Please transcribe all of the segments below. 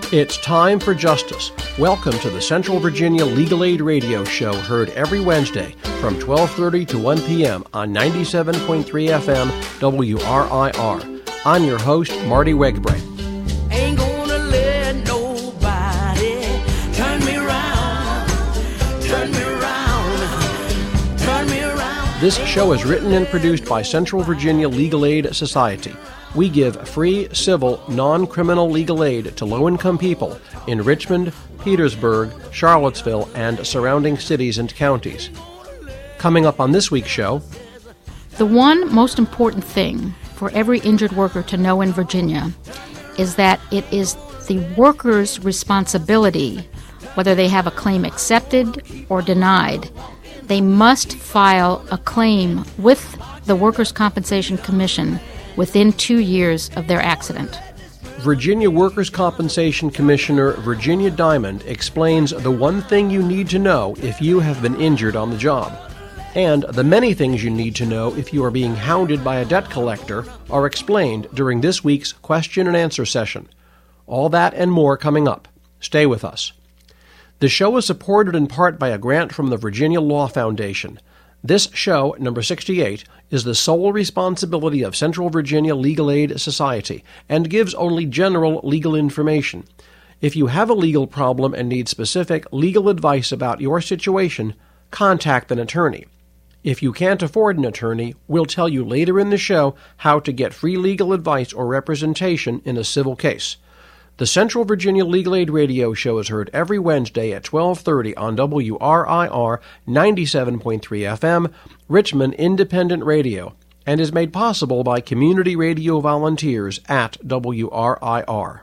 It's time for justice. Welcome to the Central Virginia Legal Aid Radio Show, heard every Wednesday from 12:30 to 1 p.m. on 97.3 FM WRIR. I'm your host, Marty Wegbright. Ain't gonna let nobody turn me around, turn me around, turn me around. This show is written and produced by Central Virginia Legal Aid Society. We give free, civil, non-criminal legal aid to low-income people in Richmond, Petersburg, Charlottesville, and surrounding cities and counties. Coming up on this week's show, the one most important thing for every injured worker to know in Virginia is that it is the worker's responsibility, whether they have a claim accepted or denied. They must file a claim with the Workers' Compensation Commission within 2 years of their accident. Virginia Workers' Compensation Commissioner Virginia Diamond explains the one thing you need to know if you have been injured on the job. And the many things you need to know if you are being hounded by a debt collector are explained during this week's question and answer session. All that and more coming up. Stay with us. The show is supported in part by a grant from the Virginia Law Foundation. This show, number 68, is the sole responsibility of Central Virginia Legal Aid Society and gives only general legal information. If you have a legal problem and need specific legal advice about your situation, contact an attorney. If you can't afford an attorney, we'll tell you later in the show how to get free legal advice or representation in a civil case. The Central Virginia Legal Aid Radio Show is heard every Wednesday at 12:30 on WRIR 97.3 FM, Richmond Independent Radio, and is made possible by community radio volunteers at WRIR.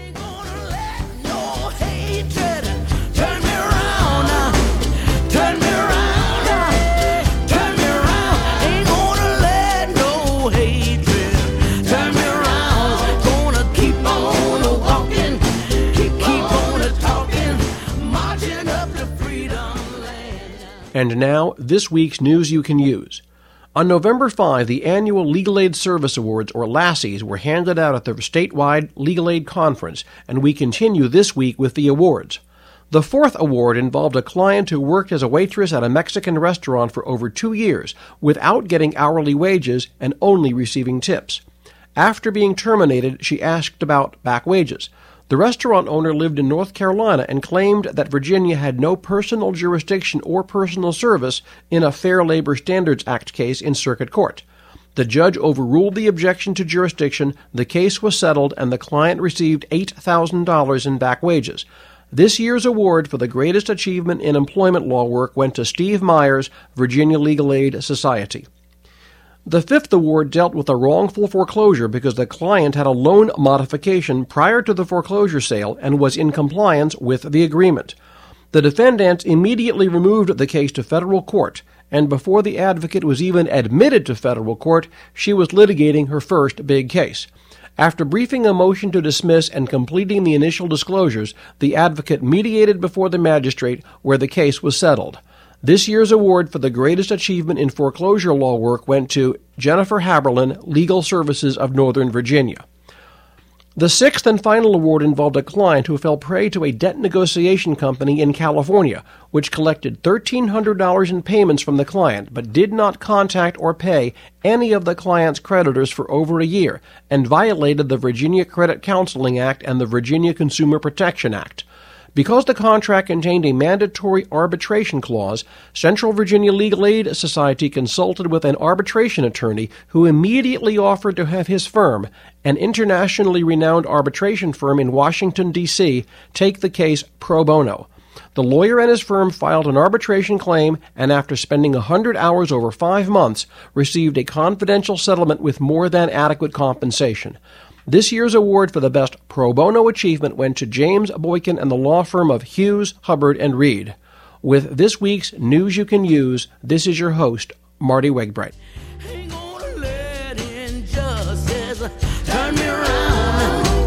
And now, this week's news you can use. On November 5, the annual Legal Aid Service Awards, or LASSIes, were handed out at the statewide Legal Aid Conference, and we continue this week with the awards. The fourth award involved a client who worked as a waitress at a Mexican restaurant for over 2 years without getting hourly wages and only receiving tips. After being terminated, she asked about back wages. The restaurant owner lived in North Carolina and claimed that Virginia had no personal jurisdiction or personal service in a Fair Labor Standards Act case in circuit court. The judge overruled the objection to jurisdiction, the case was settled, and the client received $8,000 in back wages. This year's award for the greatest achievement in employment law work went to Steve Myers, Virginia Legal Aid Society. The fifth award dealt with a wrongful foreclosure because the client had a loan modification prior to the foreclosure sale and was in compliance with the agreement. The defendant immediately removed the case to federal court, and before the advocate was even admitted to federal court, she was litigating her first big case. After briefing a motion to dismiss and completing the initial disclosures, the advocate mediated before the magistrate, where the case was settled. This year's award for the greatest achievement in foreclosure law work went to Jennifer Haberlin, Legal Services of Northern Virginia. The sixth and final award involved a client who fell prey to a debt negotiation company in California, which collected $1,300 in payments from the client but did not contact or pay any of the client's creditors for over a year and violated the Virginia Credit Counseling Act and the Virginia Consumer Protection Act. Because the contract contained a mandatory arbitration clause, Central Virginia Legal Aid Society consulted with an arbitration attorney who immediately offered to have his firm, an internationally renowned arbitration firm in Washington, D.C., take the case pro bono. The lawyer and his firm filed an arbitration claim and, after spending 100 hours over 5 months, received a confidential settlement with more than adequate compensation. This year's award for the best pro bono achievement went to James Boykin and the law firm of Hughes, Hubbard, and Reed. With this week's News You Can Use, this is your host, Marty Wegbright. Ain't gonna let injustice turn me around,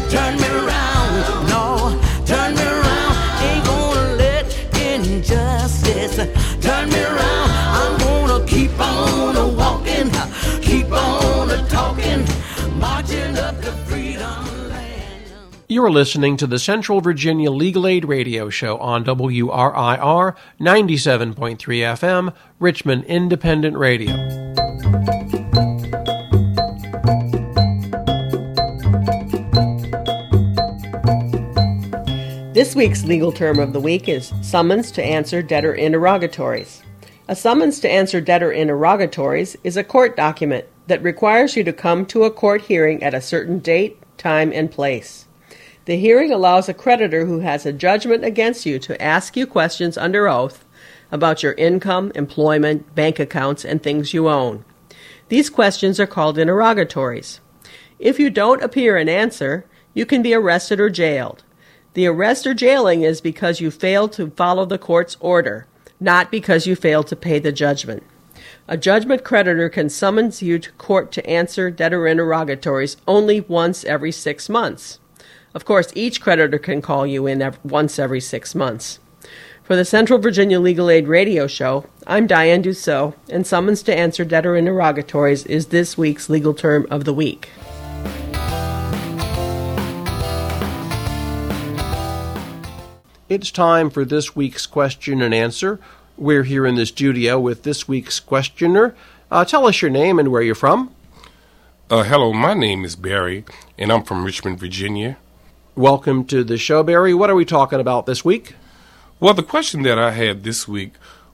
no, turn me around. Ain't gonna let injustice turn me around. I'm gonna keep on walking, keep on talking, marching up to freedom land. You are listening to the Central Virginia Legal Aid Radio Show on WRIR 97.3 FM, Richmond Independent Radio. This week's legal term of the week is summons to answer debtor interrogatories. A summons to answer debtor interrogatories is a court document that requires you to come to a court hearing at a certain date, time, and place. The hearing allows a creditor who has a judgment against you to ask you questions under oath about your income, employment, bank accounts, and things you own. These questions are called interrogatories. If you don't appear and answer, you can be arrested or jailed. The arrest or jailing is because you failed to follow the court's order, not because you failed to pay the judgment. A judgment creditor can summons you to court to answer debtor interrogatories only once every 6 months. Of course, each creditor can call you in once every 6 months. For the Central Virginia Legal Aid Radio Show, I'm Diane Dussault, and summons to answer debtor interrogatories is this week's legal term of the week. It's time for this week's question and answer. We're here in the studio with this week's questioner. Tell us your name and where you're from. Hello, my name is Barry, and I'm from Richmond, Virginia. Welcome to the show, Barry. What are we talking about this week? Well, the question that I had this week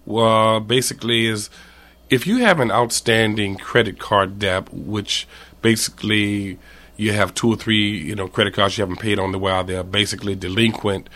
basically is, if you have an outstanding credit card debt, which basically you have 2 or 3 credit cards you haven't paid on the while, they're basically delinquent,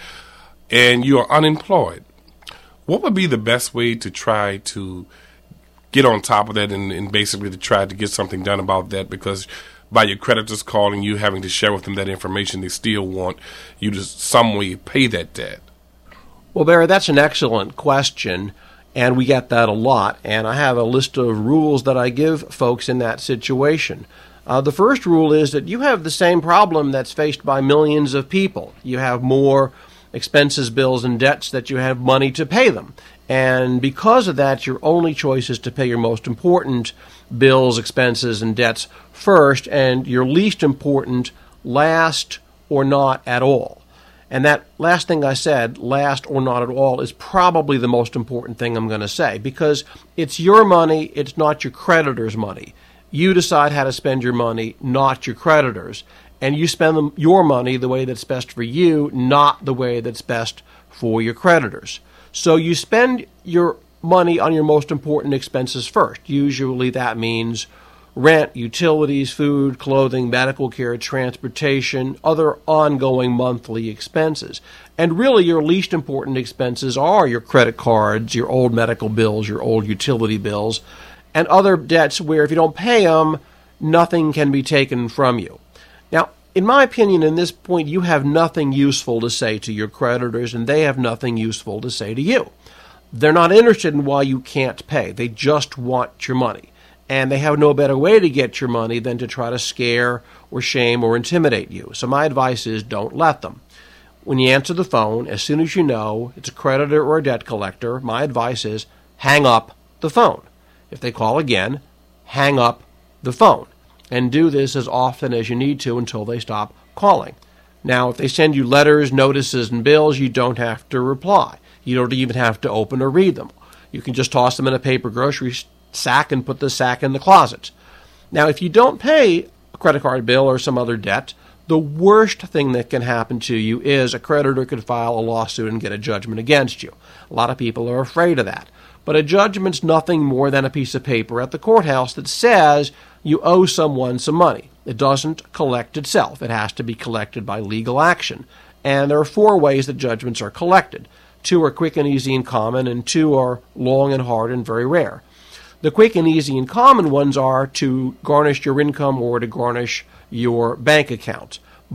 and you are unemployed, what would be the best way to try to get on top of that and basically to try to get something done about that? Because by your creditors calling you, having to share with them that information, they still want you to some way pay that debt. Well, Barry, that's an excellent question, and we get that a lot. And I have a list of rules that I give folks in that situation. The first rule is that you have the same problem that's faced by millions of people. You have more expenses, bills, and debts that you have money to pay them. And because of that, your only choice is to pay your most important bills, expenses, and debts first, and your least important last or not at all. And that last thing I said, last or not at all, is probably the most important thing I'm going to say, because it's your money, it's not your creditor's money. You decide how to spend your money, not your creditors. And you spend your money the way that's best for you, not the way that's best for your creditors. So you spend your money on your most important expenses first. Usually that means rent, utilities, food, clothing, medical care, transportation, other ongoing monthly expenses. And really your least important expenses are your credit cards, your old medical bills, your old utility bills, and other debts where if you don't pay them, nothing can be taken from you. Now, in my opinion, in this point, you have nothing useful to say to your creditors, and they have nothing useful to say to you. They're not interested in why you can't pay. They just want your money. And they have no better way to get your money than to try to scare or shame or intimidate you. So my advice is don't let them. When you answer the phone, as soon as you know it's a creditor or a debt collector, my advice is hang up the phone. If they call again, hang up the phone. And do this as often as you need to until they stop calling. Now, if they send you letters, notices, and bills, you don't have to reply. You don't even have to open or read them. You can just toss them in a paper grocery sack and put the sack in the closet. Now, if you don't pay a credit card bill or some other debt, the worst thing that can happen to you is a creditor could file a lawsuit and get a judgment against you. A lot of people are afraid of that. But a judgment's nothing more than a piece of paper at the courthouse that says you owe someone some money. It doesn't collect itself. It has to be collected by legal action. And there are 4 ways that judgments are collected. 2 are quick and easy and common, and 2 are long and hard and very rare. The quick and easy and common ones are to garnish your income or to garnish your bank account.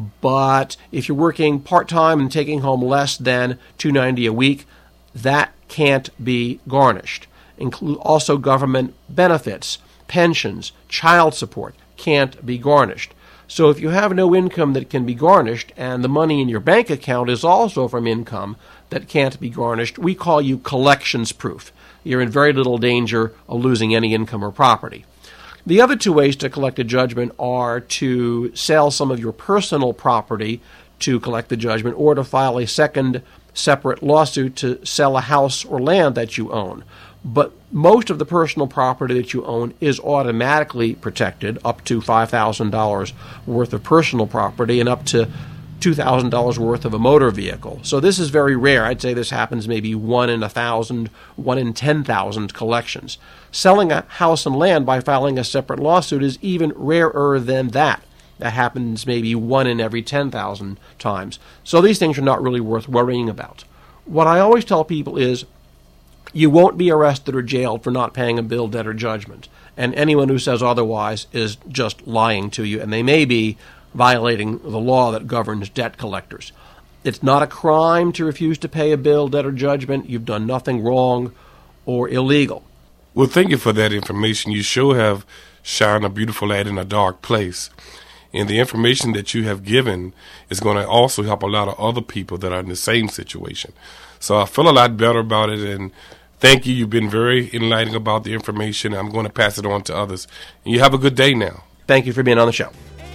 But if you're working part-time and taking home less than $290 a week, that can't be garnished. Include also government benefits, pensions, child support can't be garnished. So if you have no income that can be garnished and the money in your bank account is also from income that can't be garnished, we call you collections proof. You're in very little danger of losing any income or property. The other 2 ways to collect a judgment are to sell some of your personal property to collect the judgment or to file a second separate lawsuit to sell a house or land that you own. But most of the personal property that you own is automatically protected, up to $5,000 worth of personal property and up to $2,000 worth of a motor vehicle. So this is very rare. I'd say this happens maybe 1 in 1,000, 1 in 10,000 collections. Selling a house and land by filing a separate lawsuit is even rarer than that. That happens maybe 1 in every 10,000 times. So these things are not really worth worrying about. What I always tell people is you won't be arrested or jailed for not paying a bill, debt, or judgment. And anyone who says otherwise is just lying to you, and they may be violating the law that governs debt collectors. It's not a crime to refuse to pay a bill, debt, or judgment. You've done nothing wrong or illegal. Well, thank you for that information. You sure have shined a beautiful light in a dark place. And the information that you have given is going to also help a lot of other people that are in the same situation. So I feel a lot better about it, and thank you. You've been very enlightening about the information. I'm going to pass it on to others. And you have a good day now. Thank you for being on the show.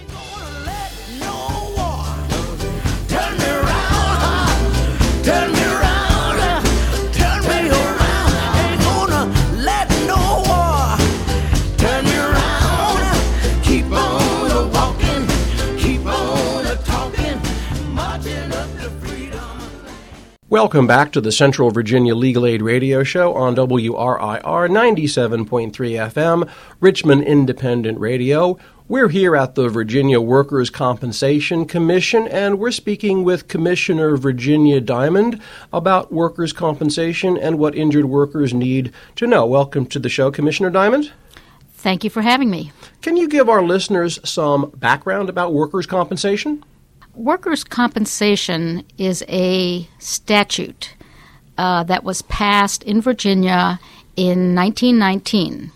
Welcome back to the Central Virginia Legal Aid Radio Show on WRIR 97.3 FM, Richmond Independent Radio. We're here at the Virginia Workers' Compensation Commission, and we're speaking with Commissioner Virginia Diamond about workers' compensation and what injured workers need to know. Welcome to the show, Commissioner Diamond. Thank you for having me. Can you give our listeners some background about workers' compensation? Workers' compensation is a statute that was passed in Virginia in 1919.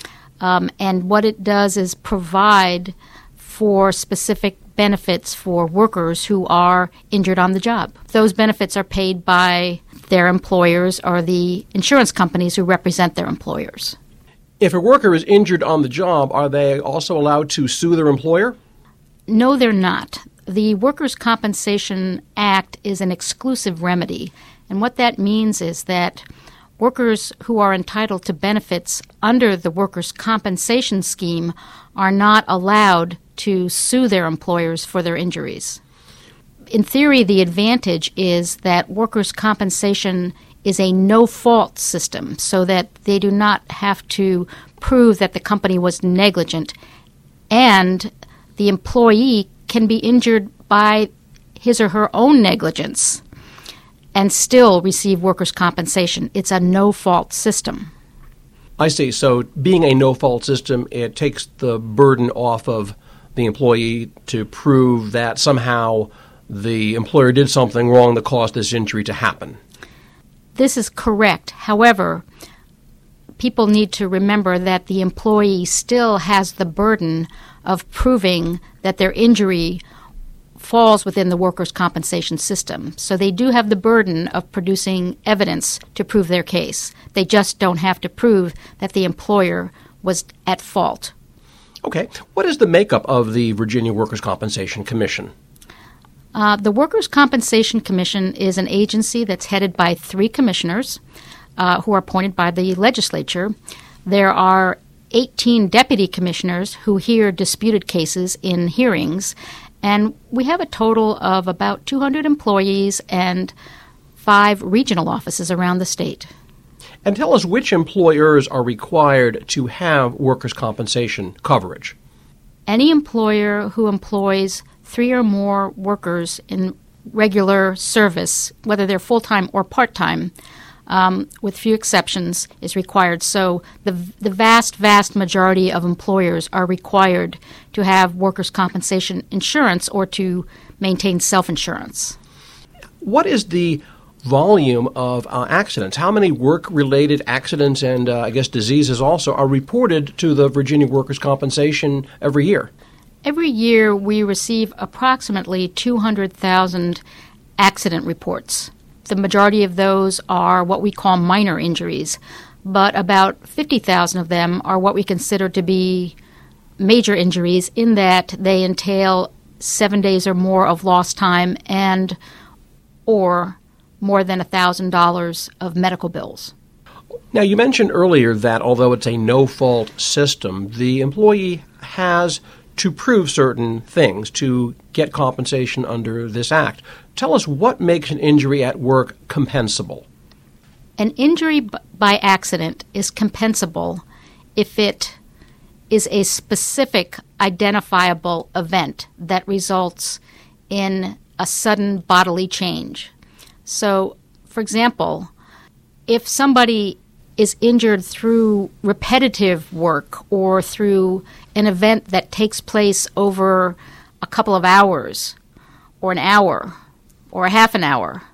And what it does is provide for specific benefits for workers who are injured on the job. Those benefits are paid by their employers or the insurance companies who represent their employers. If a worker is injured on the job, are they also allowed to sue their employer? No, they're not. The Workers' Compensation Act is an exclusive remedy, and what that means is that workers who are entitled to benefits under the Workers' Compensation Scheme are not allowed to sue their employers for their injuries. In theory, the advantage is that workers' compensation is a no-fault system, so that they do not have to prove that the company was negligent, and the employee can be injured by his or her own negligence and still receive workers' compensation. It's a no-fault system. I see. So being a no-fault system, it takes the burden off of the employee to prove that somehow the employer did something wrong that caused this injury to happen. This is correct. However, people need to remember that the employee still has the burden of proving that their injury falls within the workers' compensation system. So they do have the burden of producing evidence to prove their case. They just don't have to prove that the employer was at fault. Okay. What is the makeup of the Virginia Workers' Compensation Commission? The Workers' Compensation Commission is an agency that's headed by 3 commissioners who are appointed by the legislature. There are 18 deputy commissioners who hear disputed cases in hearings, and we have a total of about 200 employees and 5 regional offices around the state. And tell us which employers are required to have workers' compensation coverage. Any employer who employs 3 or more workers in regular service, whether they're full-time or part-time, with few exceptions, is required. So the vast majority of employers are required to have workers' compensation insurance or to maintain self-insurance. What is the volume of accidents? How many work-related accidents and, diseases also are reported to the Virginia Workers' Compensation every year? Every year we receive approximately 200,000 accident reports. The majority of those are what we call minor injuries, but about 50,000 of them are what we consider to be major injuries in that they entail 7 days or more of lost time and or more than $1,000 of medical bills. Now, you mentioned earlier that although it's a no-fault system, the employee has to prove certain things to get compensation under this act. Tell us what makes an injury at work compensable. An injury by accident is compensable if it is a specific identifiable event that results in a sudden bodily change. So, for example, if somebody is injured through repetitive work or through an event that takes place over a couple of hours or an hour or a half an hour,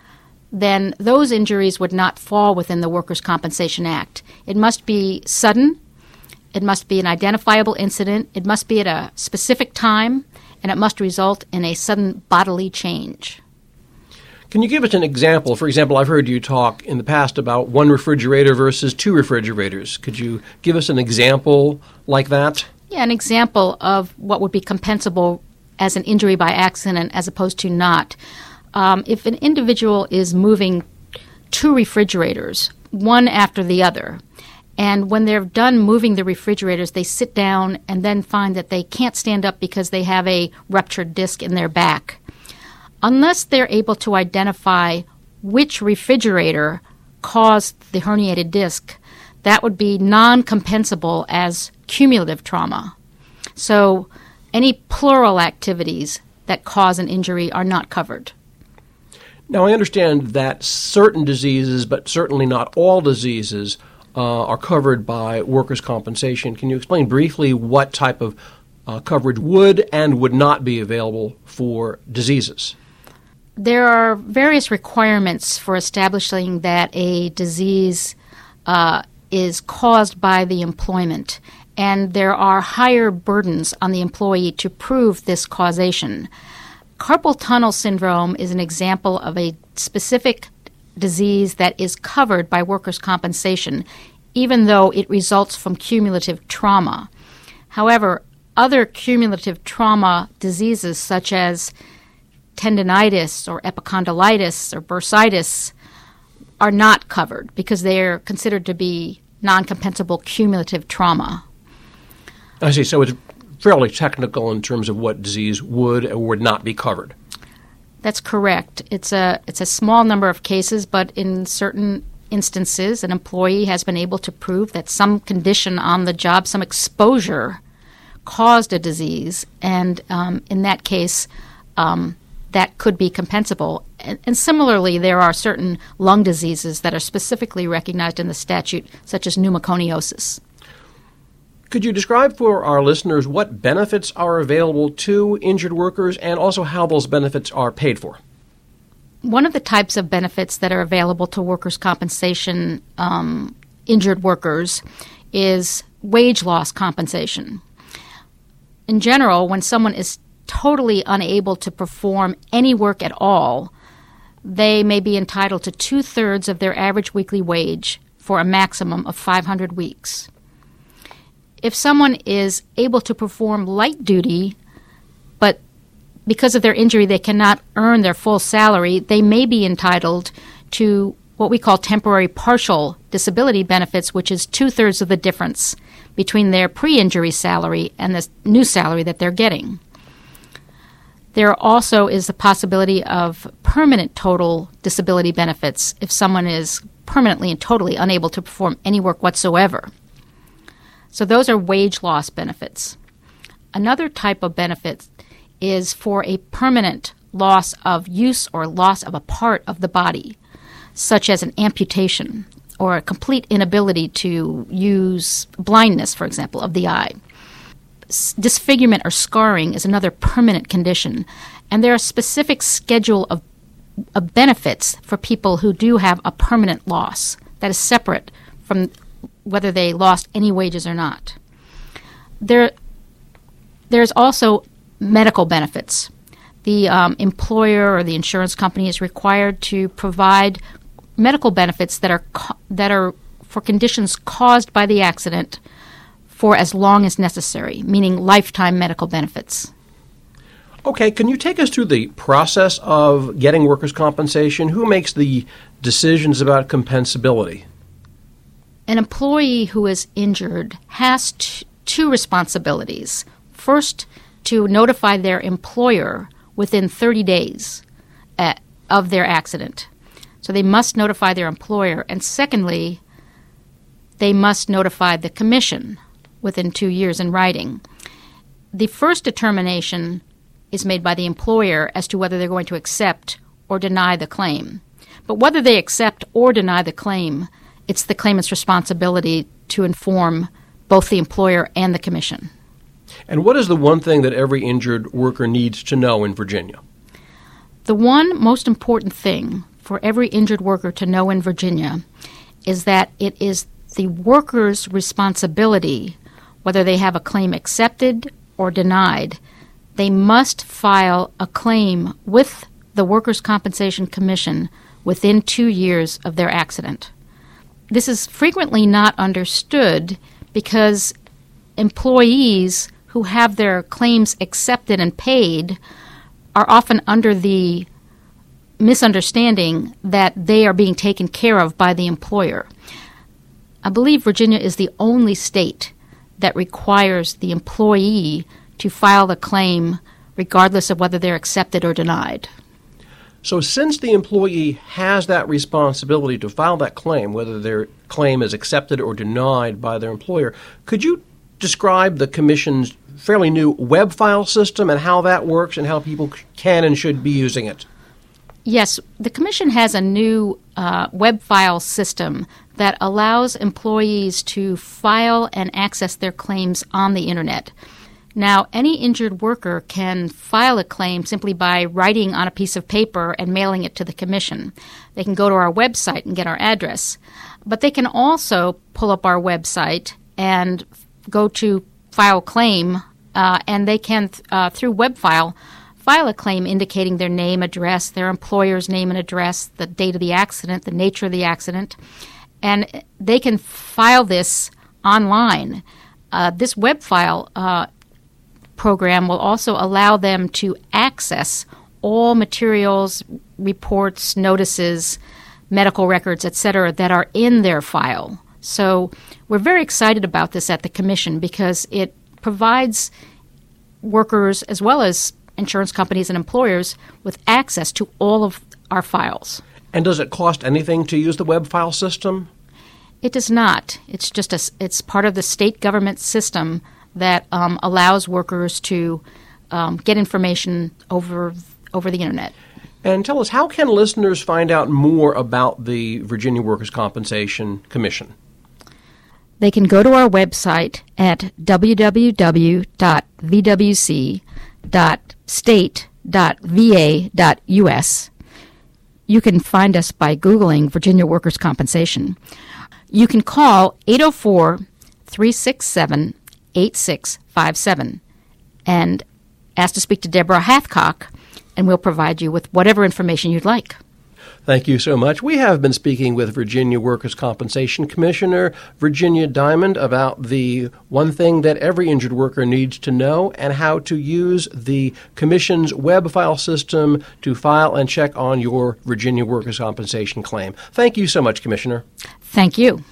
then those injuries would not fall within the Workers' Compensation Act. It must be sudden, it must be an identifiable incident, it must be at a specific time, and it must result in a sudden bodily change. Can you give us an example? For example, I've heard you talk in the past about one refrigerator versus two refrigerators. Could you give us an example like that? Yeah, an example of what would be compensable as an injury by accident as opposed to not. If an individual is moving two refrigerators, one after the other, and when they're done moving the refrigerators, they sit down and then find that they can't stand up because they have a ruptured disc in their back. Unless they're able to identify which refrigerator caused the herniated disc, that would be non-compensable as cumulative trauma. So any plural activities that cause an injury are not covered. Now, I understand that certain diseases, but certainly not all diseases, are covered by workers' compensation. Can you explain briefly what type of coverage would and would not be available for diseases? There are various requirements for establishing that a disease is caused by the employment, and there are higher burdens on the employee to prove this causation. Carpal tunnel syndrome is an example of a specific disease that is covered by workers' compensation, even though it results from cumulative trauma. However, other cumulative trauma diseases such as tendinitis or epicondylitis or bursitis are not covered because they are considered to be non-compensable cumulative trauma. I see. So it's fairly technical in terms of what disease would or would not be covered. That's correct. It's a small number of cases, but in certain instances, an employee has been able to prove that some condition on the job, some exposure, caused a disease, and in that case, that could be compensable. And similarly, there are certain lung diseases that are specifically recognized in the statute, such as pneumoconiosis. Could you describe for our listeners what benefits are available to injured workers and also how those benefits are paid for? One of the types of benefits that are available to workers' compensation injured workers is wage loss compensation. In general, when someone is totally unable to perform any work at all, they may be entitled to 2/3 of their average weekly wage for a maximum of 500 weeks. If someone is able to perform light duty, but because of their injury they cannot earn their full salary, they may be entitled to what we call temporary partial disability benefits, which is 2/3 of the difference between their pre-injury salary and the new salary that they're getting. There also is the possibility of permanent total disability benefits if someone is permanently and totally unable to perform any work whatsoever. So those are wage loss benefits. Another type of benefit is for a permanent loss of use or loss of a part of the body, such as an amputation or a complete inability to use blindness, for example, of the eye. Disfigurement or scarring is another permanent condition, and there are a specific schedule of benefits for people who do have a permanent loss that is separate from whether they lost any wages or not. There's also medical benefits. The employer or the insurance company is required to provide medical benefits that are for conditions caused by the accident for as long as necessary, meaning lifetime medical benefits. Okay, can you take us through the process of getting workers' compensation? Who makes the decisions about compensability? An employee who is injured has two responsibilities. First, to notify their employer within 30 days of their accident. So they must notify their employer. And secondly, they must notify the commission within 2 years in writing. The first determination is made by the employer as to whether they're going to accept or deny the claim. But whether they accept or deny the claim, it's the claimant's responsibility to inform both the employer and the commission. And what is the one thing that every injured worker needs to know in Virginia? The one most important thing for every injured worker to know in Virginia is that it is the worker's responsibility, whether they have a claim accepted or denied. They must file a claim with the Workers' Compensation Commission within 2 years of their accident. This is frequently not understood because employees who have their claims accepted and paid are often under the misunderstanding that they are being taken care of by the employer. I believe Virginia is the only state that requires the employee to file the claim regardless of whether they're accepted or denied. So since the employee has that responsibility to file that claim, whether their claim is accepted or denied by their employer, could you describe the Commission's fairly new web file system and how that works and how people can and should be using it? Yes, the Commission has a new web file system that allows employees to file and access their claims on the Internet. Now, any injured worker can file a claim simply by writing on a piece of paper and mailing it to the Commission. They can go to our website and get our address. But they can also pull up our website and go to File Claim, and they can, through WebFile, file a claim indicating their name, address, their employer's name and address, the date of the accident, the nature of the accident, and they can file this online. This WebFile program will also allow them to access all materials, reports, notices, medical records, etc., that are in their file. So we're very excited about this at the Commission because it provides workers as well as insurance companies and employers with access to all of our files. And does it cost anything to use the web file system? It does not. It's just it's part of the state government system that allows workers to get information over the Internet. And tell us, how can listeners find out more about the Virginia Workers' Compensation Commission? They can go to our website at www.vwc.state.va.us. You can find us by Googling Virginia Workers' Compensation. You can call 804-367-8657 and ask to speak to Deborah Hathcock, and we'll provide you with whatever information you'd like. Thank you so much. We have been speaking with Virginia Workers' Compensation Commissioner Virginia Diamond about the one thing that every injured worker needs to know and how to use the Commission's web file system to file and check on your Virginia Workers' Compensation claim. Thank you so much, Commissioner. Thank you.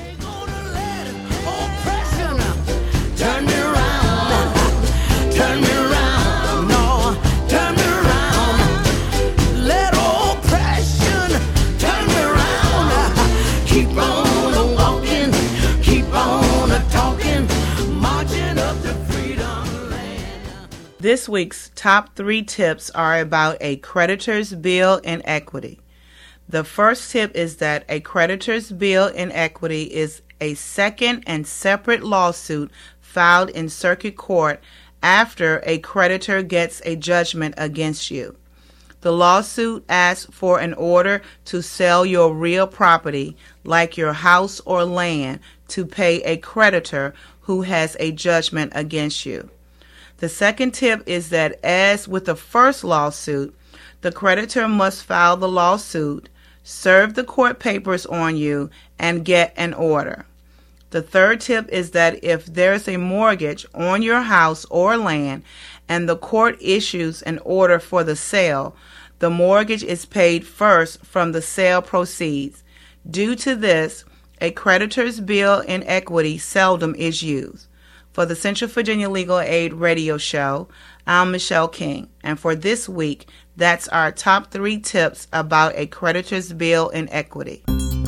This week's top 3 tips are about a creditor's bill in equity. The first tip is that a creditor's bill in equity is a second and separate lawsuit filed in circuit court after a creditor gets a judgment against you. The lawsuit asks for an order to sell your real property, like your house or land, to pay a creditor who has a judgment against you. The second tip is that, as with the first lawsuit, the creditor must file the lawsuit, serve the court papers on you, and get an order. The third tip is that if there's a mortgage on your house or land and the court issues an order for the sale, the mortgage is paid first from the sale proceeds. Due to this, a creditor's bill in equity seldom is used. For the Central Virginia Legal Aid Radio Show, I'm Michelle King, and for this week, that's our top 3 tips about a creditor's bill in equity.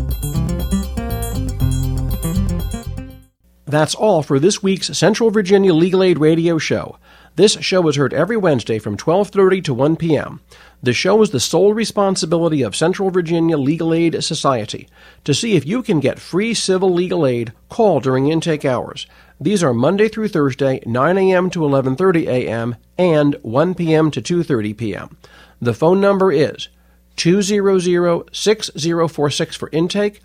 That's all for this week's Central Virginia Legal Aid Radio Show. This show is heard every Wednesday from 12:30 to 1 p.m. The show is the sole responsibility of Central Virginia Legal Aid Society. To see if you can get free civil legal aid, call during intake hours. These are Monday through Thursday, 9 a.m. to 11:30 a.m. and 1 p.m. to 2:30 p.m. The phone number is 200-6046 for intake,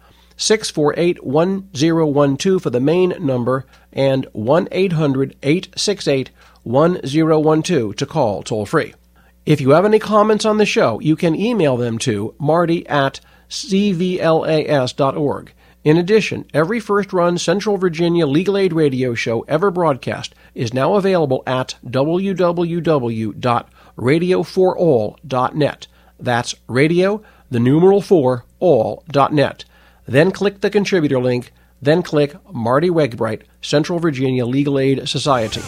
648-1012 for the main number, and 1-800-868-1012 to call toll-free. If you have any comments on the show, you can email them to marty@cvlas.org. In addition, every first-run Central Virginia Legal Aid Radio show ever broadcast is now available at www.radio4all.net. That's radio, the numeral 4, all.net. Then click the contributor link, then click Marty Wegbright, Central Virginia Legal Aid Society.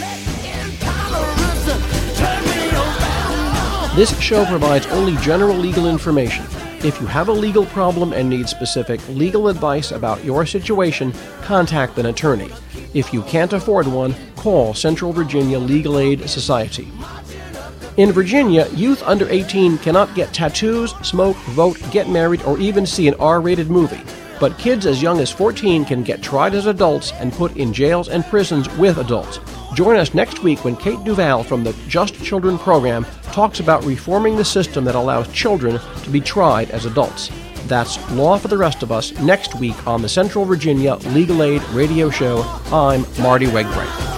This show provides only general legal information. If you have a legal problem and need specific legal advice about your situation, contact an attorney. If you can't afford one, call Central Virginia Legal Aid Society. In Virginia, youth under 18 cannot get tattoos, smoke, vote, get married, or even see an R-rated movie. But kids as young as 14 can get tried as adults and put in jails and prisons with adults. Join us next week when Kate Duval from the Just Children program talks about reforming the system that allows children to be tried as adults. That's Law for the Rest of Us next week on the Central Virginia Legal Aid Radio Show. I'm Marty Wegbright.